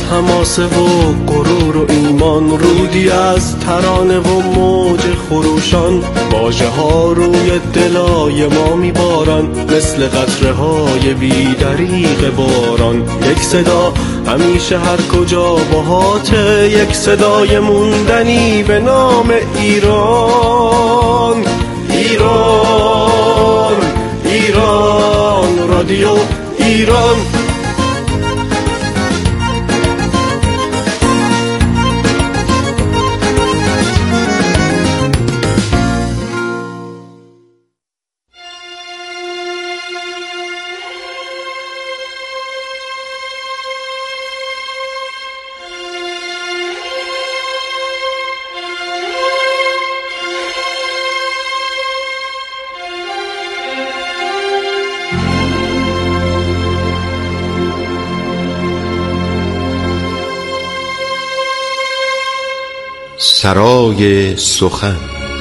حماسه و غرور و ایمان، رودی از ترانه و موج خروشان، واژه ها روی دلای ما میبارن مثل قطره های بی‌دریغ باران. یک صدا همیشه هر کجا باهاته، یک صدای موندنی به نام ایران. ایران ایران رادیو ایران. سرای سخن.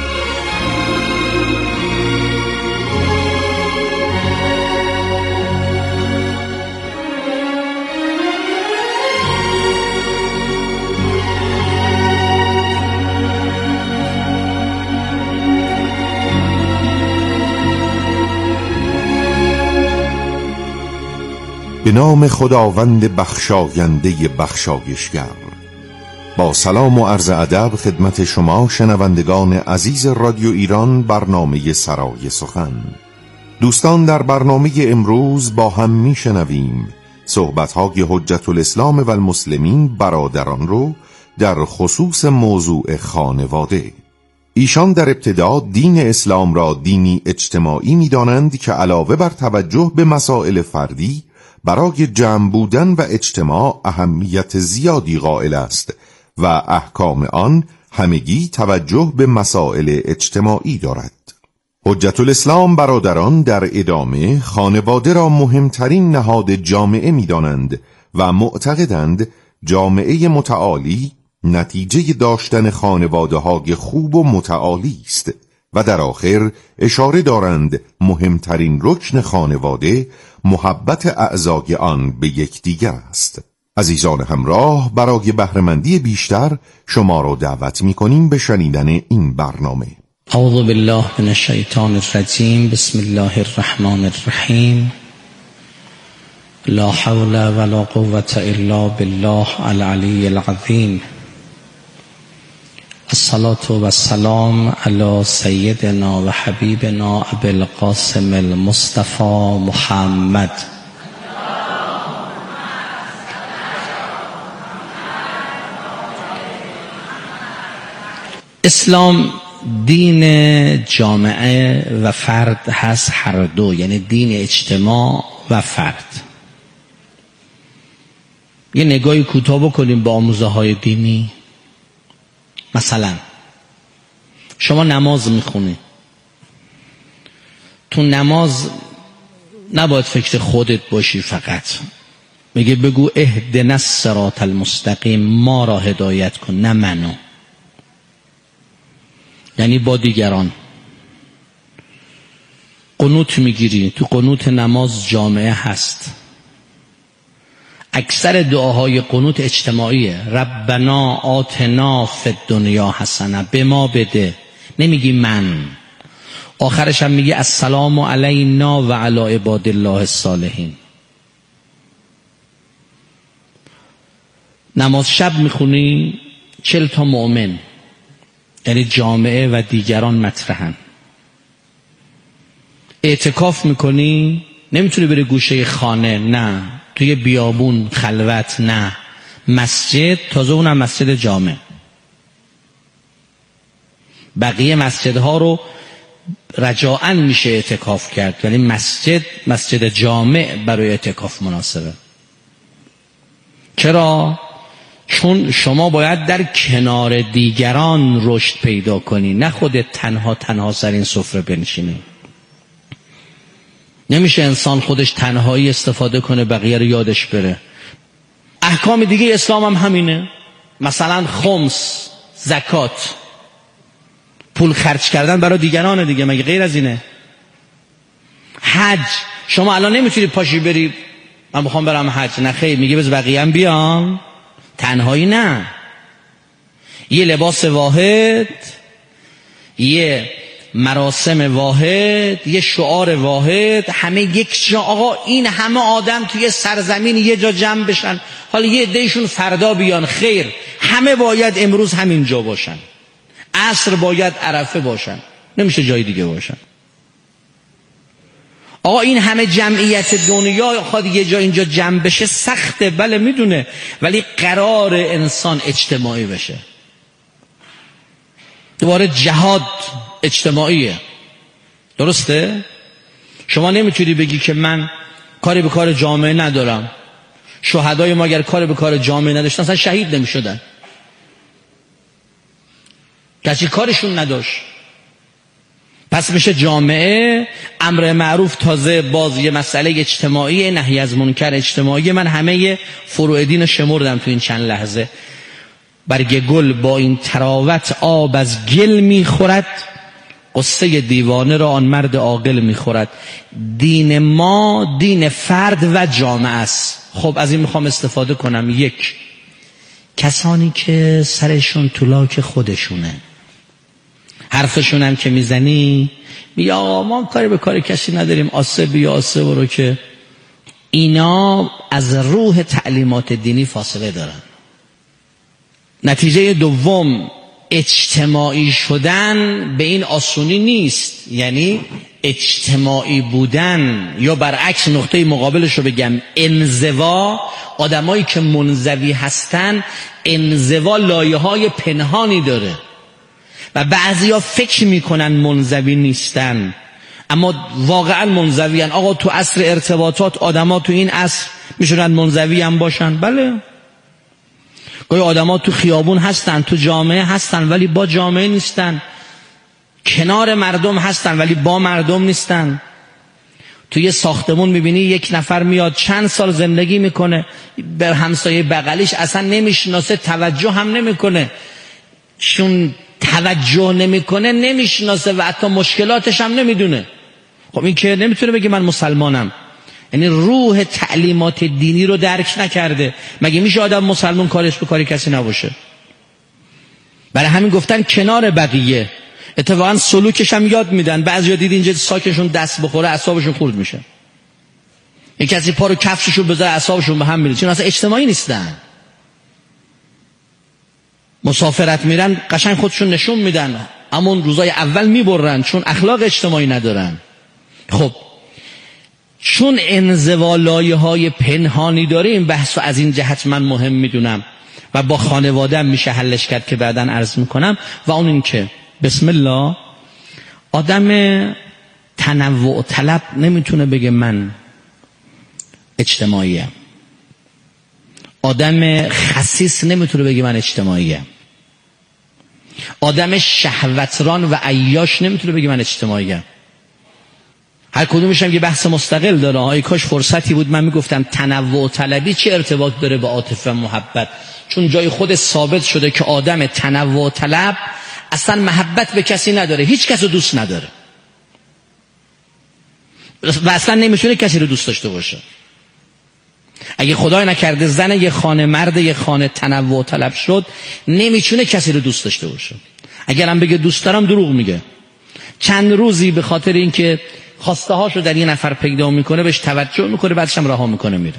به نام خداوند بخشاینده بخشایشگر. با سلام و عرض ادب خدمت شما شنوندگان عزیز رادیو ایران، برنامه سرای سخن. دوستان، در برنامه امروز با هم میشنویم صحبت‌های حجت الاسلام و المسلمین برادران رو در خصوص موضوع خانواده. ایشان در ابتدا دین اسلام را دینی اجتماعی می‌دانند که علاوه بر توجه به مسائل فردی، برای جمع بودن و اجتماع اهمیت زیادی قائل است و احکام آن همگی توجه به مسائل اجتماعی دارد. حجت الاسلام برادران در ادامه خانواده را مهمترین نهاد جامعه می‌دانند و معتقدند جامعه متعالی نتیجه داشتن خانواده‌های خوب و متعالی است و در آخر اشاره دارند مهمترین رکن خانواده محبت اعضای آن به یکدیگر است. عزیزان همراه، برای بهره‌مندی بیشتر شما را دعوت می‌کنیم به شنیدن این برنامه. اعوذ بالله من الشیطان الرجیم. بسم الله الرحمن الرحیم. لا حول ولا قوة الا بالله العلی العظیم. الصلاة والسلام علی سیدنا و حبیبنا ابی القاسم المصطفى محمد. اسلام دین جامعه و فرد هست، هر دو، یعنی دین اجتماع و فرد. یه نگاهی کوتاه بکنیم با آموزه های دینی. مثلا شما نماز میخونی، تو نماز نباید فکر خودت باشی فقط. میگه بگو اهدنا الصراط المستقیم، ما را هدایت کن، نه منو. یعنی با دیگران. قنوت میگیری، تو قنوت نماز جامعه هست. اکثر دعاهای قنوت اجتماعیه. ربنا آتنا فی الدنیا حسنه، به ما بده، نمیگی من. آخرش هم میگی السلام علینا و علی عباد الله الصالحین. نماز شب میخونی 40 تا مؤمن، یعنی جامعه و دیگران مطرحن. اعتکاف میکنی، نمیتونی بری گوشه خانه، نه. توی بیابون خلوت، نه. مسجد، تازه اونم مسجد جامع. بقیه مسجدها رو رجاءً میشه اعتکاف کرد، ولی مسجد جامع برای اعتکاف مناسبه. چرا؟ چون شما باید در کنار دیگران رشد پیدا کنی، نه خودت تنها سر این سفره بنشینی. نمیشه انسان خودش تنهایی استفاده کنه بقیه رو یادش بره. احکام دیگه اسلام هم همینه. مثلا خمس، زکات، پول خرج کردن برای دیگران دیگه، مگه غیر از اینه؟ حج، شما الان نمیتونی پاشی بری من میخوام برم حج، نه خیر، میگه بز بقیه هم بیان. تنهایی نه، یه لباس واحد، یه مراسم واحد، یه شعار واحد، همه یک جا. آقا این همه آدم توی سرزمین یه جا جمع بشن، حالا یه عدهشون فردا بیان، خیر، همه باید امروز همین جا باشن، عصر باید عرفه باشن، نمیشه جای دیگه باشن. آقا این همه جمعیت دنیا خواهد یه جا اینجا جمع بشه سخته، بله میدونه، ولی قرار انسان اجتماعی بشه. دوباره جهاد اجتماعیه، درسته؟ شما نمیتونی بگی که من کاری به کار جامعه ندارم. شهدای ما اگر کاری به کار جامعه نداشتن اصلا شهید نمیشدن، کسی کارشون نداشت. پس میشه جامعه امر معروف تازه باز یه مسئله اجتماعی، نهی از منکر اجتماعی. من همه فروع دین شمردم تو این چند لحظه. برگ گل با این تراوت آب از گل میخورد، قصه دیوانه را آن مرد عاقل میخورد. دین ما دین فرد و جامعه است. خب از این میخوام استفاده کنم. یک، کسانی که سرشون طولاک خودشونه، حرفشون هم که میزنی بیا آقا ما کاری به کار کسی نداریم، آسه بیا آسه برو، که اینا از روح تعلیمات دینی فاصله دارن. نتیجه دوم، اجتماعی شدن به این آسونی نیست. یعنی اجتماعی بودن، یا برعکس نقطه مقابلش رو بگم، انزوا. آدمایی که منزوی هستن، انزوا لایه‌های پنهانی داره و بعضیا فکر میکنن منزوی نیستن اما واقعا منزویان. آقا تو عصر ارتباطات آدما تو این عصر میشونن منزوی هم باشن، بله. گاهی آدما تو خیابون هستن، تو جامعه هستن ولی با جامعه نیستن، کنار مردم هستن ولی با مردم نیستن. توی ساختمون میبینی یک نفر میاد چند سال زندگی میکنه، به همسایه بغلیش اصلا نمیشناسه، توجه هم نمیکنه. چون توجه نمیکنه نمیشناسه و حتی مشکلاتش هم نمیدونه. خب این که نمیتونه بگه من مسلمانم، یعنی روح تعلیمات دینی رو درک نکرده. مگه میشه آدم مسلمان کارش به کاری کسی نباشه؟ برای همین گفتن کنار بقیه. اتفاقا سلوکش هم یاد میدن. بعضیا دید اینجا ساکشون دست بخوره اعصابشون خورد میشه، یک کسی پا رو کفششون بذاره اعصابشون به هم میره، چون اصلا اجتماعی نیستن. مسافرت میرن قشنگ خودشون نشون میدن، اما اون روزای اول میبرن چون اخلاق اجتماعی ندارن. خب چون انزوا لایه‌های پنهانی داره، این بحثو از این جهت من مهم میدونم و با خانواده‌ام میشه حلش کرد که بعداً عرض میکنم. و اون این که بسم الله، آدم تنوع طلب نمیتونه بگه من اجتماعیم. آدم خسیس نمیتونه بگه من اجتماعیم. آدم شهوتران و عیاش نمیتونه بگه من اجتماعیم. هر کدومش هم یه بحث مستقل داره. ای کاش فرصتی بود من میگفتم تنوع طلبی چه ارتباط داره با عاطفه و محبت، چون جای خود ثابت شده که آدم تنوع طلب اصلا محبت به کسی نداره، هیچ کس رو دوست نداره و اصلا نمیتونه کسی رو دوست داشته باشه. اگه خدای نکرده زن یه خانه، مرد یه خانه تنوع طلب شد، نمیتونه کسی رو دوست داشته باشه. اگر هم بگه دوست دارم دروغ میگه. چند روزی به خاطر اینکه خواسته هاشو در یه نفر پیدا میکنه بهش توجه میکنه، بعدش هم رها میکنه میره.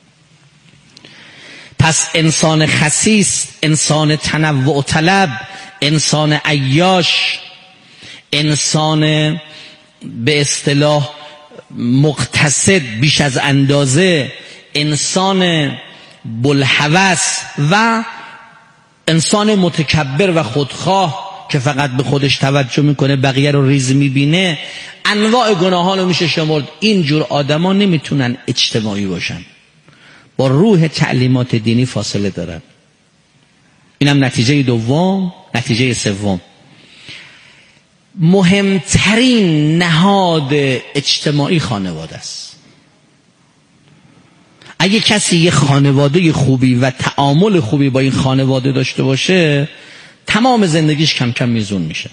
پس انسان خسیس، انسان تنوع طلب، انسان عیاش، انسان به اصطلاح مقتصد بیش از اندازه، انسان بلهوس و انسان متکبر و خودخواه که فقط به خودش توجه میکنه، بقیه رو ریز میبینه، انواع گناهان رو میشه شمرد. اینجور آدما نمیتونن اجتماعی باشن، با روح تعلیمات دینی فاصله دارن. اینم نتیجه دوم. نتیجه سوم، مهمترین نهاد اجتماعی خانواده است. اگه کسی یه خانواده خوبی و تعامل خوبی با این خانواده داشته باشه، تمام زندگیش کم کم میزون میشه.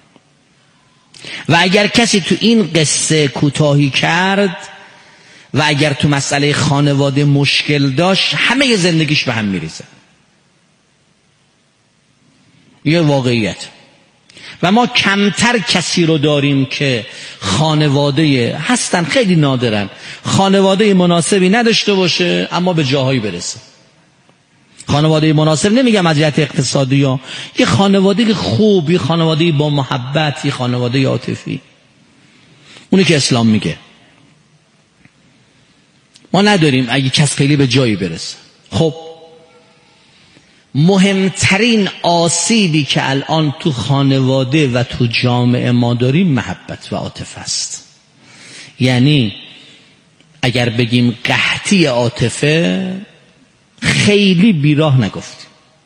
و اگر کسی تو این قصه کوتاهی کرد و اگر تو مسئله خانواده مشکل داشت، همه زندگیش به هم میریزه. یه واقعیت. و ما کمتر کسی رو داریم که خانواده هستن، خیلی نادرن، خانواده مناسبی نداشته باشه اما به جاهایی برسه. خانواده مناسب نمیگم از جهت اقتصادی ها، یه خانواده خوب، یه خانواده با محبت، یه خانواده عاطفی، اونی که اسلام میگه. ما نداریم اگه کس خیلی به جایی برسه. خب مهمترین آسیبی که الان تو خانواده و تو جامعه ما داریم محبت و عاطفه است. یعنی اگر بگیم قحطی عاطفه، خیلی بیراه نگفتیم.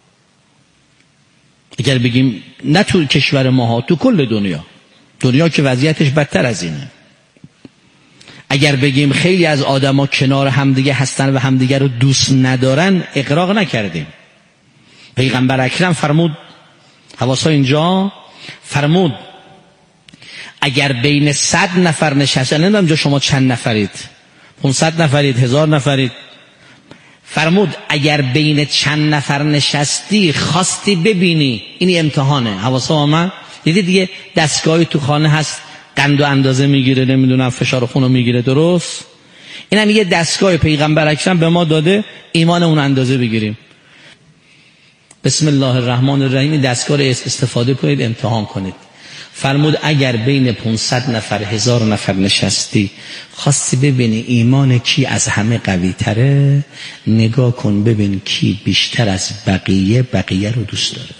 اگر بگیم نه تو کشور ما ها، تو کل دنیا که وضعیتش بدتر از اینه. اگر بگیم خیلی از آدما کنار همدیگه هستن و همدیگه رو دوست ندارن، اغراق نکردیم. پیغمبر اکرم فرمود، حواسا اینجا فرمود، اگر بین 100 نفر نشستن، نمیدونم اینجا شما چند نفرید، 500 نفرید، 1000 نفرید، فرمود اگر بین چند نفر نشستی خواستی ببینی، این امتحانه. حواسا آمد؟ دیگه دستگاهی تو خانه هست قند و اندازه میگیره، نمیدونم فشار خون رو میگیره، درست؟ این هم یه دستگاه پیغمبر اکرم به ما داده ایمان اون اندازه بگیریم. بسم الله الرحمن الرحیم، دستگاه رو استفاده کنید، امتحان کنید. فرمود اگر بین 500 نفر 1000 نفر نشستی خواستی ببینی ایمان کی از همه قوی تره، نگاه کن ببین کی بیشتر از بقیه رو دوست داره.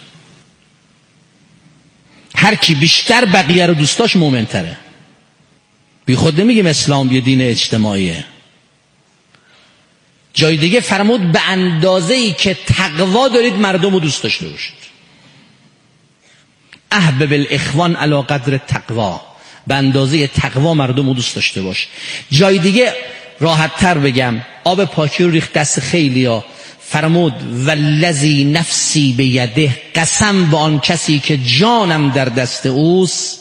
هر کی بیشتر بقیه رو دوست داشت مومن تره. بی خود نمیگیم اسلام یه دین اجتماعیه. جای دیگه فرمود به اندازه‌ای که تقوا دارید مردم رو دوست داشته باشید. احبب الاخوان علی قدر تقوا، به اندازه تقوا مردم رو دوست داشته باش. جای دیگه راحت تر بگم، آب پاکی رو ریخت دست خیلیا، فرمود والذی نفسی بیده، قسم به آن کسی که جانم در دست اوست،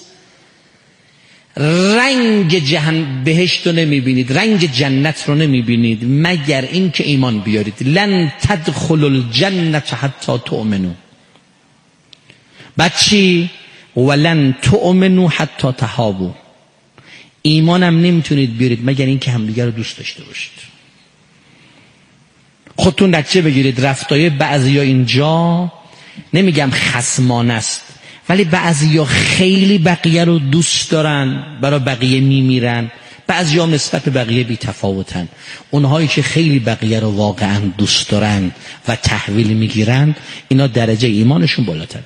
رنگ بهشت رو نمیبینید، رنگ جنت رو نمیبینید مگر این که ایمان بیارید. لن تدخلوا الجنة حتی تؤمنوا. بعد چی؟ ولن تؤمنوا حتی تحابوا. ایمانم نمیتونید بیارید مگر این که همدیگر رو دوست داشته باشید. خودتون نتیجه بگیرید. رفتای بعضیا اینجا نمیگم خصمانه است، ولی بعضیا خیلی بقیه رو دوست دارن، برای بقیه میمیرن. بعضیا نسبت به بقیه بی تفاوتن. اونهایی که خیلی بقیه رو واقعا دوست دارن و تحویل میگیرن، اینا درجه ایمانشون بالاتر.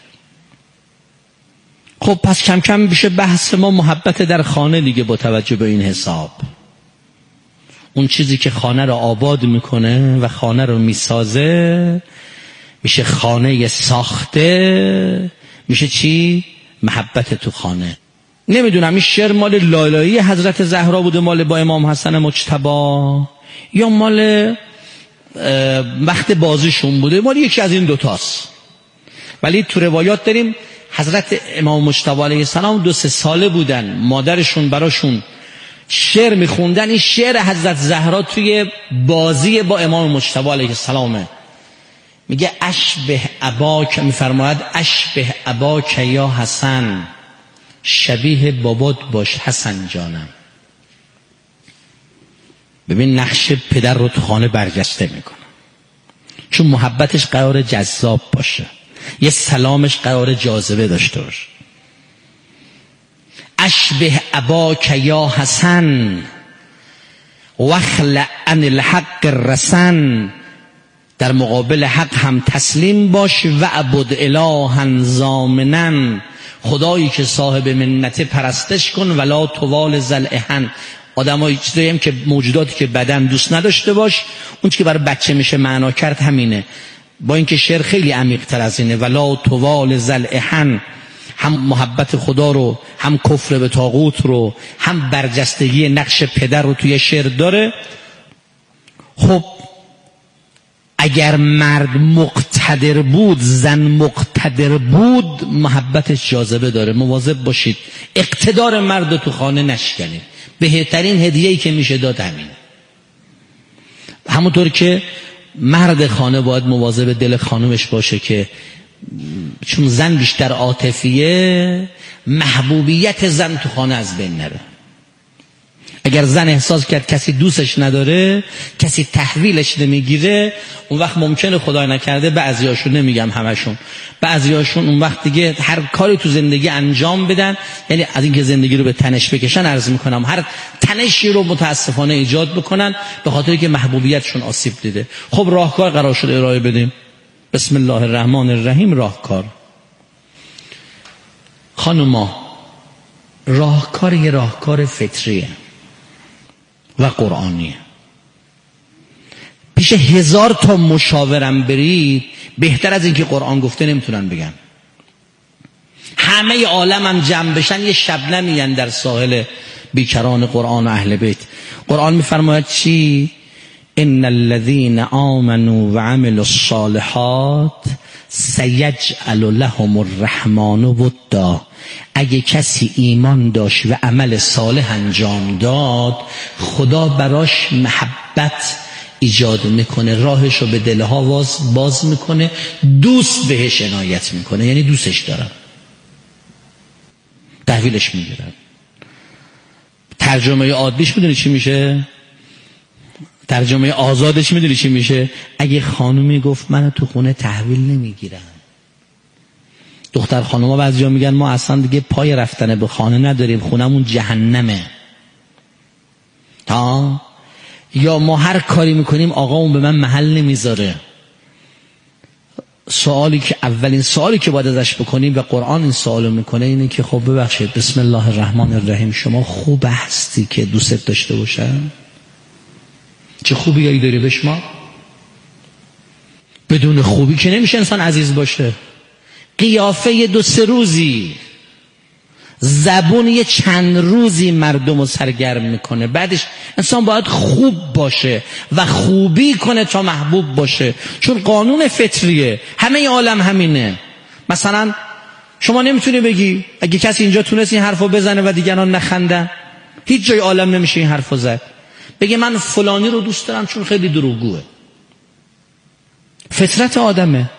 خب پس کم کم میشه بحث ما محبت در خانه دیگه. با توجه به این حساب، اون چیزی که خانه رو آباد میکنه و خانه رو میسازه میشه خانه ساخته، میشه چی؟ محبت تو خانه. نمیدونم این شعر مال لالایی حضرت زهرا بوده، مال با امام حسن مجتبی، یا مال وقت بازیشون بوده، مال یکی از این دوتاست. ولی تو روایات داریم حضرت امام مجتبی علیه السلام 2-3 ساله بودن، مادرشون براشون شعر میخوندن. این شعر حضرت زهرا توی بازی با امام مجتبی علیه السلامه. میگه اشبه اباک، میفرماید اشبه اباک یا حسن، شبیه بابات باش حسن جانم. ببین نقش پدر رو تو خانه برجسته میکنه، چون محبتش قرار جذاب باشه، یه سلامش قرار جاذبه داشته باشه. اشبه اباک یا حسن واخلع عن الحق رسن، در مقابل حق هم تسلیم باش. و عبد الها ضامنا، خدایی که صاحب منت پرستش کن. ولا طوال ذلعهن، آدمایی چیزایی هم که موجوداتی که بدن دوست نداشته باش. اون که برای بچه میشه معنا کرد همینه، با اینکه شعر خیلی عمیق تر از اینه. ولا طوال ذلعهن، هم محبت خدا رو، هم کفر به طاغوت رو، هم برجستگی نقش پدر رو توی شعر داره. خب اگر مرد مقتدر بود، زن مقتدر بود، محبتش جاذبه داره. مواظب باشید اقتدار مرد تو خانه نشکنید. بهترین هدیه‌ای که میشه داد همینه. همونطور که مرد خانه باید مواظب دل خانمش باشه که چون زن بیشتر عاطفیه، محبوبیت زن تو خانه از بین نره. اگر زن احساس کرد کسی دوستش نداره، کسی تحویلش نمیگیره، اون وقت ممکنه خدای نکرده، بعضیاشون، نمیگم همشون، بعضیاشون اون وقت دیگه هر کاری تو زندگی انجام بدن، یعنی از اینکه زندگی رو به تنش بکشن، عرض میکنم هر تنشی رو متاسفانه ایجاد بکنن به خاطر که محبوبیتشون آسیب دیده. خب راهکار قرار شد ارائه بدیم. بسم الله الرحمن الرحیم. راهکار خانوما، راهکار یه راهکار فطریه و قرآنیه. پیش 1000 تا مشاورم برید، بهتر از اینکه قرآن گفته نمیتونن بگن. همه عالم هم جمع بشن یه شبنمی در ساحل بیکران قرآن و اهل بیت. قرآن میفرماید چی؟ ان الذين آمنوا وعملوا الصالحات سیجعل لهم الرحمن ودا. اگه کسی ایمان داشت و عمل صالح انجام داد، خدا براش محبت ایجاد میکنه، راهش رو به دلها باز میکنه، دوست بهش عنایت میکنه، یعنی دوستش دارن، تحویلش میگیرن. ترجمه عادیش میدونی چی میشه؟ ترجمه آزادش میدونی چی میشه؟ اگه خانومی گفت من تو خونه تحویل نمیگیرم. دختر خانوما بعضیا میگن ما اصلا دیگه پای رفتن به خانه نداریم، خونمون جهنمه. یا ما هر کاری میکنیم آقامون به من محل نمیذاره. اولین سوالی که باید ازش بکنیم و قرآن این سوالو میکنه اینه که خب ببخشید، بسم الله الرحمن الرحیم، شما خوب هستی که دوست داشته باشن؟ چه خوبیایی داری به شما؟ بدون خوبی که نمیشه انسان عزیز باشه. قیافه 2-3 روزی، زبون یه چند روزی مردم رو سرگرم میکنه، بعدش انسان باید خوب باشه و خوبی کنه تا محبوب باشه، چون قانون فطریه، همه عالم همینه. مثلا شما نمیتونی بگی اگه کسی اینجا تونست این حرفو بزنه و دیگران نخندن، هیچ جای عالم نمیشه این حرفو زد. بگه من فلانی رو دوست دارم چون خیلی دروغگوه. فطرت آدمه.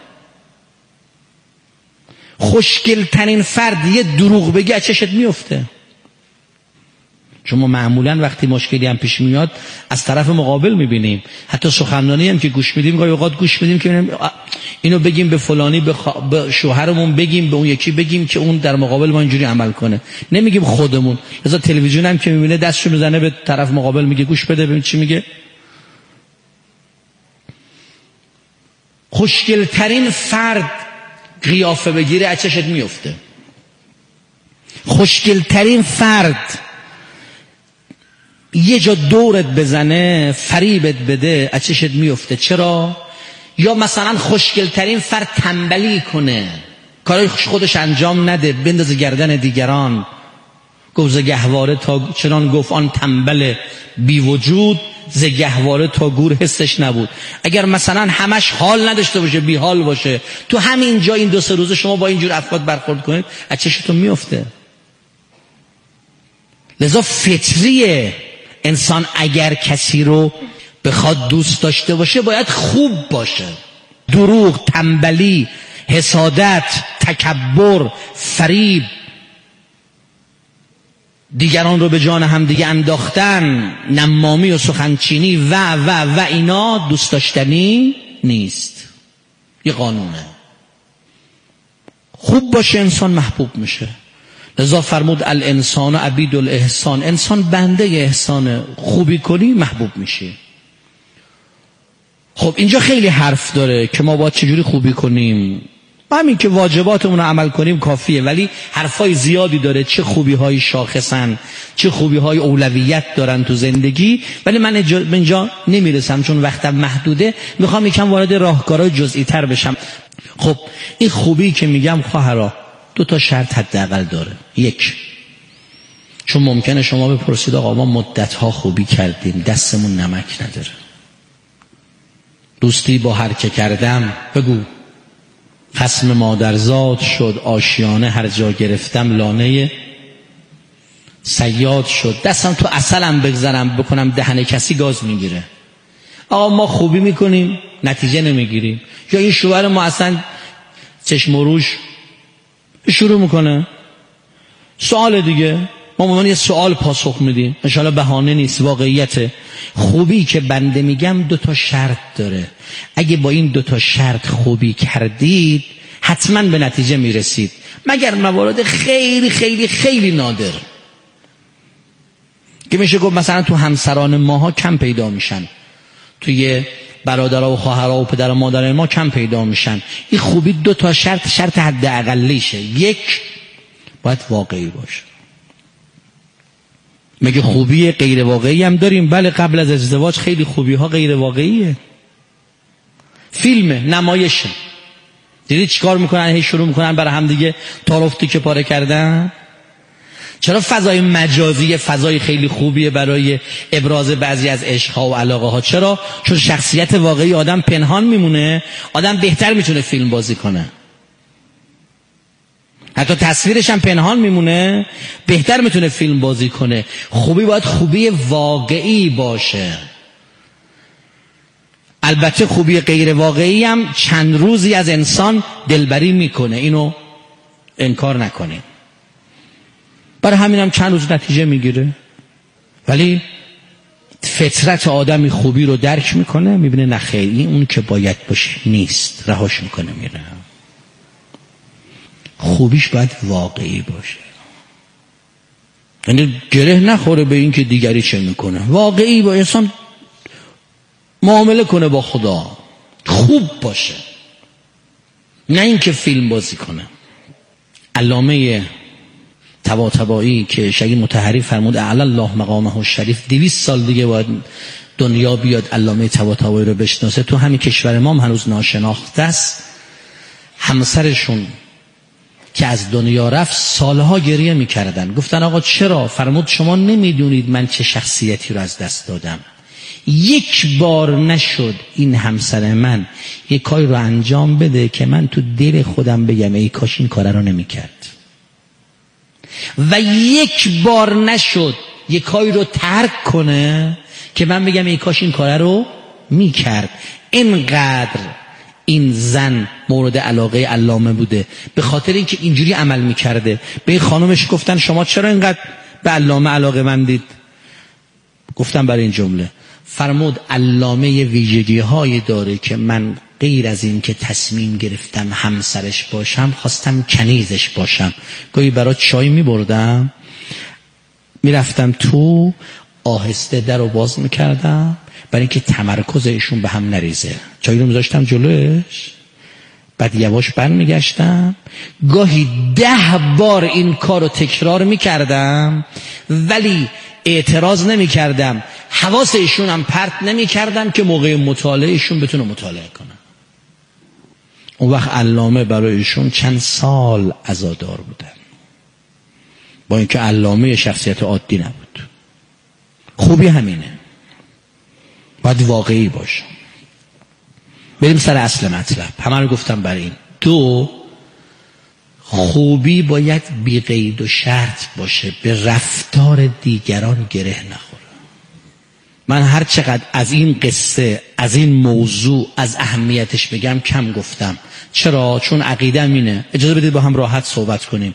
خوشگلترین فرد یه دروغ بگه از چشت میفته. شما معمولا وقتی مشکلی هم پیش میاد از طرف مقابل میبینیم، حتی سخنرانی هم که گوش میدیم گاهی اوقات گوش میدیم که اینو بگیم به فلانی، به شوهرمون بگیم، به اون یکی بگیم که اون در مقابل ما اینجوری عمل کنه، نمیگیم خودمون. لذا تلویزیون هم که میبینه دستشو میزنه به طرف مقابل، میگه گوش بده ببین چی میگه. خوشگلترین فرد قیافه بگیره از چشت میفته. خوشگلترین فرد یه جا دورت بزنه، فریبت بده، از چشت میفته. چرا؟ یا مثلا خوشگلترین فرد تنبلی کنه، کارای خودش انجام نده، بندازه گردن دیگران. گفت ز گهواره تا چنان گفت آن تنبل بی وجود، ز گهواره تا گور حسش نبود. اگر مثلا همش حال نداشته باشه، بی حال باشه، تو همین جا این 2-3 روزه شما با اینجور افراد برخورد کنید، از چشتون میفته. لذا فطریه انسان اگر کسی رو بخواد دوست داشته باشه باید خوب باشه. دروغ، تنبلی، حسادت، تکبر، فریب، دیگران رو به جان هم دیگه انداختن، نمامی و سخنچینی و اینا دوست داشتنی نیست. یه قانونه. خوب باشه انسان محبوب میشه. لذا فرمود الانسان عبید الاحسان، انسان بنده احسانه، خوبی کنی محبوب میشی. خب اینجا خیلی حرف داره که ما باید چجوری خوبی کنیم. همین که واجباتمون رو عمل کنیم کافیه، ولی حرفای زیادی داره، چه خوبی‌های شاخصن، چه خوبی‌های اولویت دارن تو زندگی. ولی من اینجا نمیرسم چون وقتم محدوده، میخوام یکم وارد راهکارهای جزئی تر بشم. خب این خوبی که میگم خواهرا 2 شرط حداقل داره. 1، چون ممکنه شما بپرسید آقا ما مدت‌ها خوبی کردیم دستمون نمک نداره، دوستی با هر که کردم بگو، خصم مادرزاد شد آشیانه، هر جا گرفتم لانه صیاد شد، دستم تو عسلم بگذارم بکنم دهن کسی گاز میگیره. آقا ما خوبی میکنیم نتیجه نمیگیریم، یا این شوهر ما اصلا چشم و روش شروع میکنه سوال دیگه. ما به عنوان یه سوال پاسخ میدیم، انشاءالله بهانه نیست، واقعیته. خوبی که بنده میگم 2 شرط داره. اگه با این 2 شرط خوبی کردید حتما به نتیجه میرسید، مگر موارد خیلی خیلی خیلی نادر که میشه گفت مثلا تو همسران ماها کم پیدا میشن، توی برادرها و خواهرها و پدر و مادر ما کم پیدا میشن. این خوبی 2 شرط حداقلیشه. 1 باید واقعی باشه. مگه خوبی غیر واقعی هم داریم؟ بله، قبل از ازدواج خیلی خوبی ها غیر واقعیه. فیلم نمایشه، دیدی چیکار میکنن؟ هی شروع میکنن برای هم دیگه تعارف که پاره کردن. چرا فضای مجازی فضای خیلی خوبیه برای ابراز بعضی از عشقها و علاقه ها؟ چرا؟ چون شخصیت واقعی آدم پنهان میمونه، آدم بهتر میتونه فیلم بازی کنه، حتی تصویرش هم پنهان میمونه، بهتر میتونه فیلم بازی کنه. خوبی باید خوبی واقعی باشه. البته خوبی غیر واقعی هم چند روزی از انسان دلبری میکنه، اینو انکار نکنیم، برای همین هم چند روز نتیجه میگیره، ولی فطرت آدمی خوبی رو درک میکنه، میبینه نه خیر این اون که باید باشه نیست، رهاش میکنه میره. خوبیش باید واقعی باشه، یعنی گره نخوره به این که دیگری چه میکنه. واقعی با انسان معامله کنه با خدا، خوب باشه، نه اینکه فیلم بازی کنه. علامه طباطبایی که شیخ مطهری فرمود اعلی الله مقامه الشریف، 200 سال دیگه باید دنیا بیاد علامه طباطبایی رو بشناسه. تو همین کشور ما هم هنوز ناشناخته است. همسرشون که از دنیا رفت سالها گریه میکردن، گفتن آقا چرا؟ فرمود شما نمیدونید من چه شخصیتی رو از دست دادم. 1 بار نشد این همسر من یک کاری رو انجام بده که من تو دل خودم بگم ای کاش این کار رو نمیکرد، و 1 بار نشد یک کاری رو ترک کنه که من بگم ای کاش این کار رو میکرد. اینقدر این زن مورد علاقه علامه بوده، به خاطر اینکه اینجوری عمل میکرده. به خانمش گفتن شما چرا اینقدر به علامه علاقه مندید؟ گفتم برای این جمله. فرمود علامه ویژگی هایی داره که من غیر از این که تصمیم گرفتم همسرش باشم خواستم کنیزش باشم. گاهی برای چای میبردم، میرفتم تو، آهسته در رو باز میکردم برای اینکه تمرکز ایشون به هم نریزه. چای رو میذاشتم جلوش، بعد یواش بر میگشتم، گاهی 10 بار این کار رو تکرار میکردم ولی اعتراض نمیکردم، حواس ایشون هم پرت نمیکردم که موقع مطالعه ایشون بتونه مطالعه کنه. اون وقت علامه برای ایشون چند سال عزادار بودن، با اینکه علامه شخصیت عادی نبود. خوبی همینه، باید واقعی باشه. بریم سر اصل مطلب. همه رو گفتم برای این. 2 خوبی باید بی قید و شرط باشه، به رفتار دیگران گره نخوره. من هر چقدر از این قصه، از این موضوع، از اهمیتش بگم کم گفتم. چرا؟ چون عقیده‌ام اینه. اجازه بدید با هم راحت صحبت کنیم.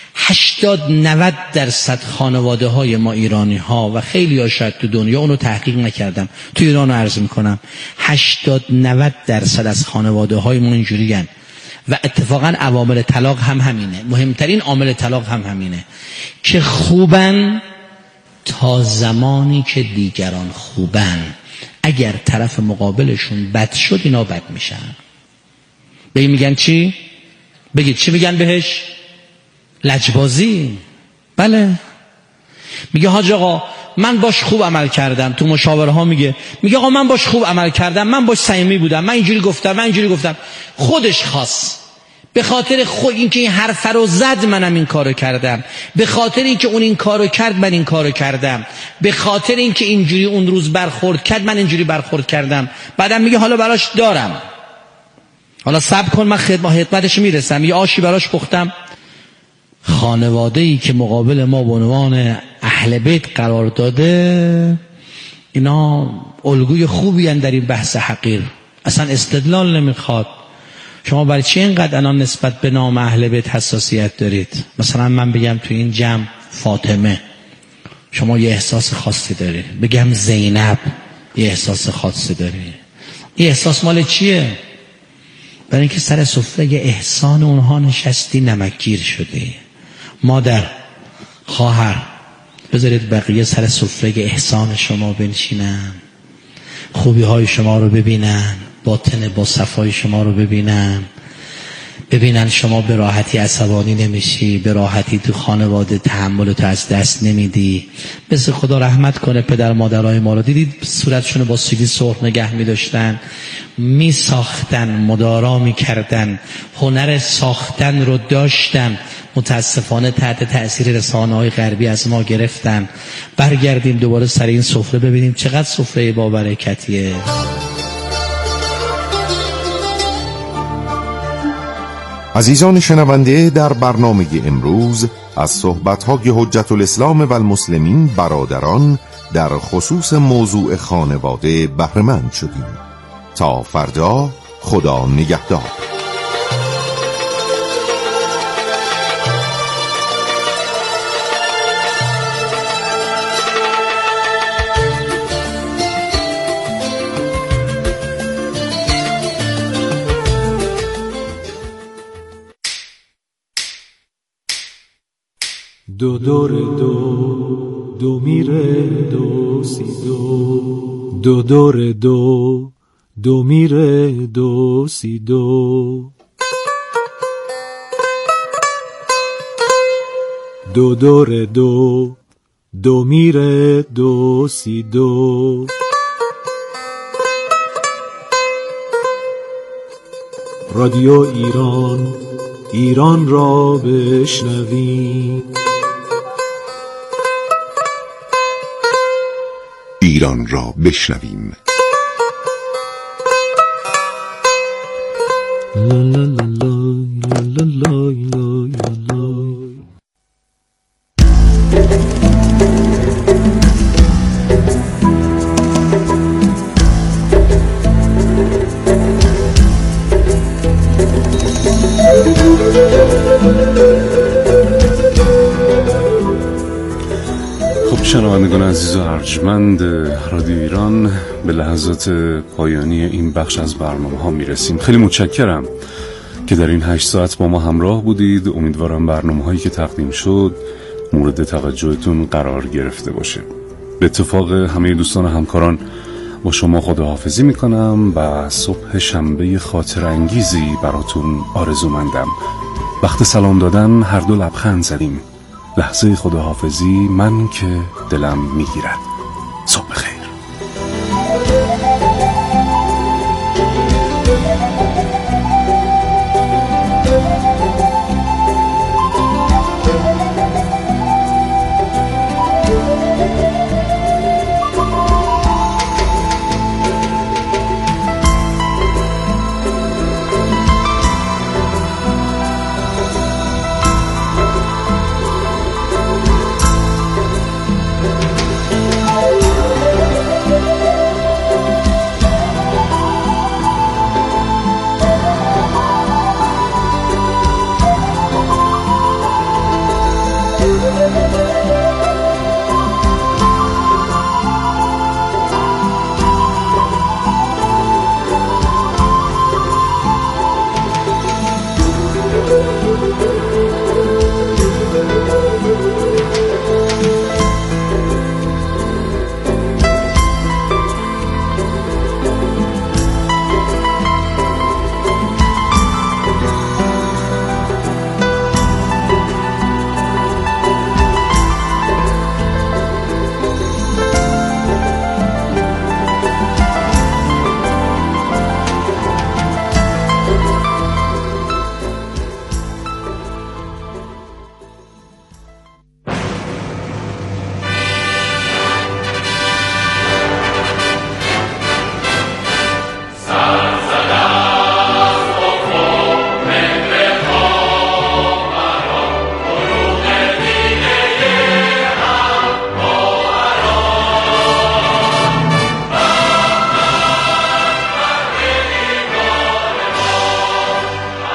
80-90% خانواده های ما ایرانی ها و خیلی ها شاید تو دنیا، اونو تحقیق نکردم، تو ایران رو عرض میکنم، 80-90% از خانواده های ما اینجوری هن. و اتفاقا عوامل طلاق هم همینه، مهمترین عامل طلاق هم همینه که خوبن تا زمانی که دیگران خوبن. اگر طرف مقابلشون بد شد اینا بد میشن. به این میگن چی؟ بگید چی میگن بهش؟ لجبازی. بله، میگه حاج آقا من باش خوب عمل کردم. تو مشاوره ها میگه آقا من باش خوب عمل کردم، من باش صمیمی بودم، من اینجوری گفتم. خودش خواست، به خاطر خود اینکه این حرف رو زد منم این کارو کردم، به خاطر اینکه اون این کارو کرد من این کارو کردم، به خاطر اینکه اینجوری اون روز برخورد کرد من اینجوری برخورد کردم. بعدم میگه حالا براش دارم، حالا صبر کن من خدمتش میرسم، یه آشی براش پختم. خانواده‌ای که مقابل ما به عنوان اهل بیت قرار داده، اینا الگوی خوبی هستند در این بحث حقیر. اصلا استدلال نمیخواد. شما برای چی اینقدر الان نسبت به نام اهل بیت حساسیت دارید؟ مثلا من بگم تو این جمع فاطمه، شما یه احساس خاصی دارید. بگم زینب، یه احساس خاصی دارید. این احساس مال چیه؟ برای اینکه سر سفره احسان اونها نشستی، نمکگیر شدی. مادر، خواهر، بذارید بقیه سر سفره احسان شما بنشینن، خوبی های شما رو ببینن، باطن با صفای شما رو ببینن شما به راحتی عصبانی نمیشی، به راحتی تو خانواده تحملتو از دست نمیدی. بس خدا رحمت کنه پدر مادرای ما رو، دیدید صورتشون با سیلی سرخ نگه می‌داشتن، میساختن، مدارا میکردن، هنر ساختن رو داشتن. متاسفانه تحت تأثیر رسانه‌های غربی از ما گرفتن. برگردیم دوباره سر این سفره ببینیم چقدر سفره با برکتیه. عزیزان شنونده، در برنامه امروز از صحبت‌های حجت الاسلام و المسلمین برادران در خصوص موضوع خانواده بهره‌مند شدیم. تا فردا، خدا نگهدار. دو دور دو میره دو سی دو دور دو میره دو سی دو دور دو میره دو سی دو. رادیو ایران را بشنویم. ایران را بشنویم. شنوندگان عزیز و ارجمند رادیو ایران، به لحظات پایانی این بخش از برنامه ها میرسیم. خیلی متشکرم که در این 8 ساعت با ما همراه بودید. امیدوارم برنامه هایی که تقدیم شد مورد توجهتون قرار گرفته باشه. به اتفاق همه دوستان و همکاران با شما خداحافظی میکنم و صبح شنبه خاطر انگیزی براتون آرزومندم. وقت سلام دادن هر دو لبخند زدیم. لحظه خداحافظی من که دلم میگیرد. صبح بخیر.